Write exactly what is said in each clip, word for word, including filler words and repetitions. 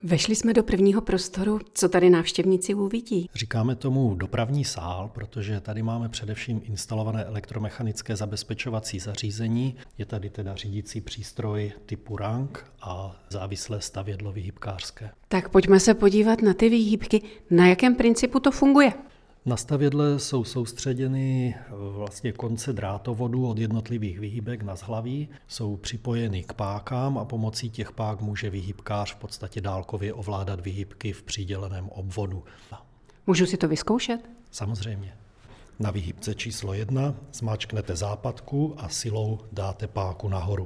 Vešli jsme do prvního prostoru. Co tady návštěvníci uvidí? Říkáme tomu dopravní sál, protože tady máme především instalované elektromechanické zabezpečovací zařízení. Je tady teda řídící přístroj typu rank a závislé stavědlo výhybkářské. Tak pojďme se podívat na ty výhybky. Na jakém principu to funguje? Na stavědle jsou soustředěny vlastně konce drátovodu od jednotlivých výhybek na zhlaví, jsou připojeny k pákám a pomocí těch pák může výhybkář v podstatě dálkově ovládat výhybky v přiděleném obvodu. Můžu si to vyzkoušet? Samozřejmě. Na výhybce číslo jedna zmáčknete západku a silou dáte páku nahoru.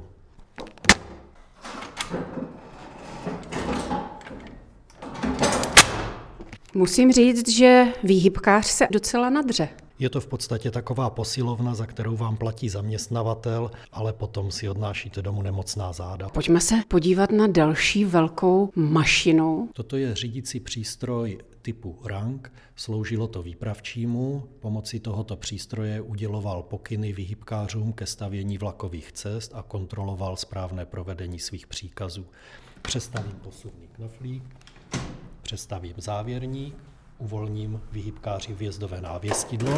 Musím říct, že výhybkář se docela nadře. Je to v podstatě taková posilovna, za kterou vám platí zaměstnavatel, ale potom si odnášíte domů nemocná záda. Pojďme se podívat na další velkou mašinu. Toto je řídící přístroj typu rank, sloužilo to výpravčímu, pomocí tohoto přístroje uděloval pokyny výhybkářům ke stavění vlakových cest a kontroloval správné provedení svých příkazů. Přestavím posuvný knoflík, přestavím závěrník, uvolním výhybkáři vjezdové návěstidlo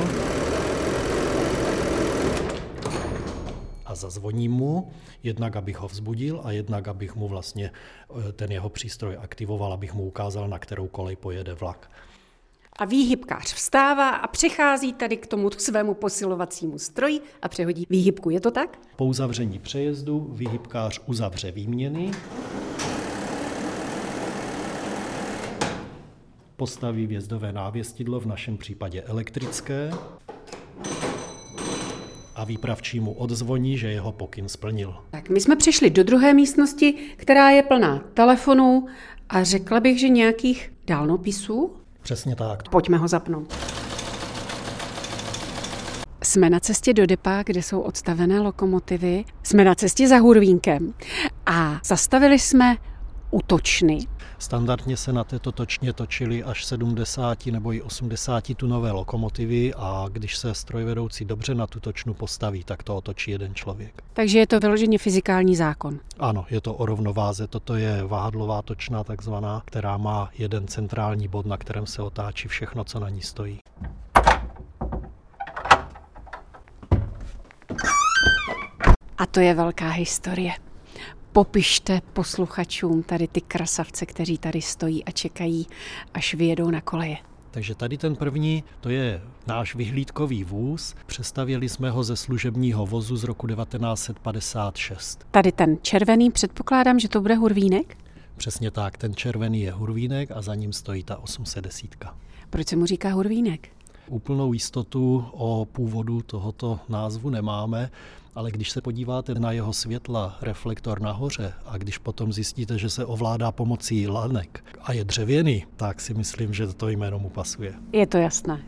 a zazvoním mu, jednak abych ho vzbudil a jednak abych mu vlastně ten jeho přístroj aktivoval, abych mu ukázal, na kterou kolej pojede vlak. A výhybkář vstává a přichází tady k tomu svému posilovacímu stroji a přehodí výhybku. Je to tak? Po uzavření přejezdu výhybkář uzavře výměny, postaví vjezdové návěstidlo, v našem případě elektrické, a výpravčímu odzvoní, že jeho pokyn splnil. Tak my jsme přišli do druhé místnosti, která je plná telefonů a řekla bych, že nějakých dálnopisů. Přesně tak. Pojďme ho zapnout. Jsme na cestě do depa, kde jsou odstavené lokomotivy. Jsme na cestě za Hurvínkem a zastavili jsme u točny. Standardně se na této točně točily až sedmdesát nebo i osmdesát tunové lokomotivy a když se strojvedoucí dobře na tu točnu postaví, tak to otočí jeden člověk. Takže je to vyloženě fyzikální zákon. Ano, je to o rovnováze. Toto je váhadlová točna takzvaná, která má jeden centrální bod, na kterém se otáčí všechno, co na ní stojí. A to je velká historie. Popište posluchačům tady ty krasavce, kteří tady stojí a čekají, až vyjedou na koleje. Takže tady ten první, to je náš vyhlídkový vůz. Přestavěli jsme ho ze služebního vozu z roku devatenáct set padesát šest. Tady ten červený, předpokládám, že to bude Hurvínek? Přesně tak, ten červený je Hurvínek a za ním stojí ta osm set deset. Proč se mu říká Hurvínek? Úplnou jistotu o původu tohoto názvu nemáme, ale když se podíváte na jeho světla, reflektor nahoře a když potom zjistíte, že se ovládá pomocí lanek a je dřevěný, tak si myslím, že to jméno mu pasuje. Je to jasné.